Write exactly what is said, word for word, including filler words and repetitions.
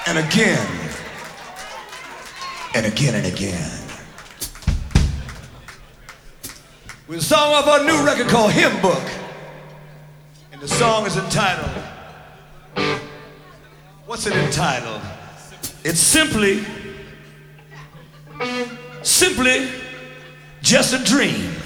and again, and again and again. With a song off our new record called Hymn Book. And the song is entitled, what's it entitled? It's simply, simply just a dream.